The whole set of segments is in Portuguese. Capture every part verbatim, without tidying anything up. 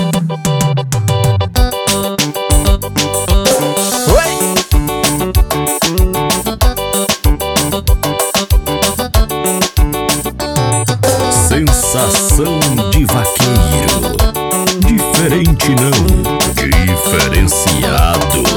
Sensação de vaqueiro. Diferente não, diferenciado.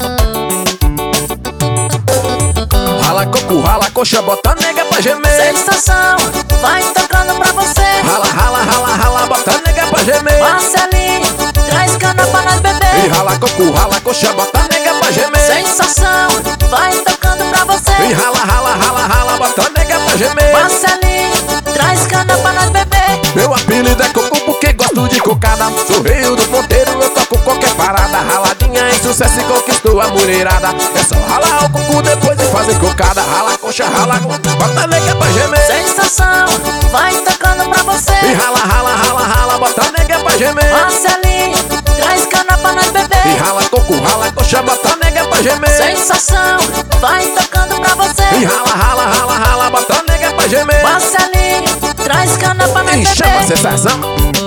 Rala coco, rala coxa, bota nega pra gemer. Sensação, vai tocando pra você. Rala, rala, rala, rala, bota nega pra gemer. Marcelinho, traz cana pra nós beber. E rala coco, rala coxa, bota nega pra gemer. Sensação, vai tocando pra você. E rala, rala, rala, rala, bota nega pra gemer. Marcelinho, traz cana pra nós beber. Meu apelido é coco porque gosto de cocada. Sou rei do ponteiro, eu toco qualquer parada. Raladinha em sucesso e conquistou a mulherada. É só ralar o coco depois de fazer cocada. Rala coxa, rala, bota nega pra gemer. Sensação, vai tocando pra você. E rala, rala, rala, rala, bota nega pra gemer. Marcelinho, traz cana pra nós beber. E rala coco, rala coxa, bota nega pra gemer. Sensação, vai tocando pra você. E rala, rala, rala, rala, bota nega pra gemer. Marcelinho, traz cana pra nós E beber. chama a sensação.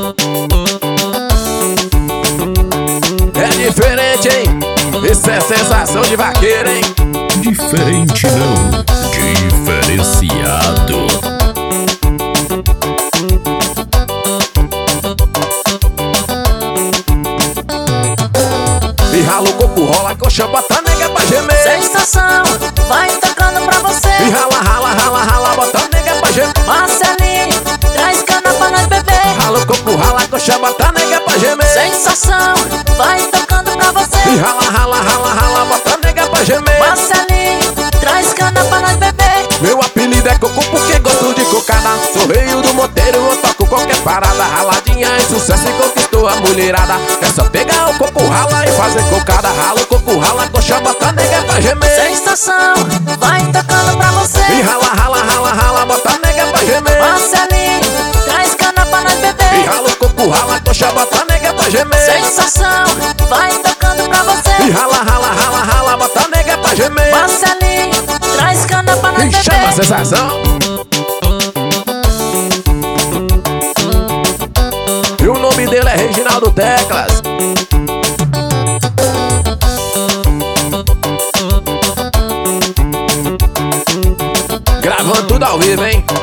É diferente, hein? Isso é sensação de vaqueiro, hein? Diferente não, diferenciado. E rala o coco, rola coxa, bota nega pra gemer. Sensação, vai tocando pra você. E rala, rala, rala, rala, bota nega pra gemer. Marcelinho, traz cana pra nós beber. Rala o coco, rala coxa, bota nega pra gemer. Sensação, vai tocando pra você. E rala, rala, rala, rala, bota nega pra gemer. Marcelinho, traz cana pra nós beber. Meu apelido é coco porque gosto de cocada. Sou rei do monteiro, eu toco qualquer parada. Raladinha em sucesso e conquistou a mulherada. É só pegar o coco, rala e fazer cocada. Rala o coco, rala coxa, bota nega pra gemer. Sensação, vai tocando pra você. E rala, rala, rala, rala, bota nega pra gemer. Marcelinho, traz cana pra nós E beber. rala o coco, rala coxa, bota nega pra gemer. Sensação, vai tocando pra você. E rala, rala, rala, rala, bota nega pra gemer. Marcelinho, traz cana pra nós E chama a beber. sensação. E o nome dele é Reginaldo Teclas. Gravando tudo ao vivo, hein?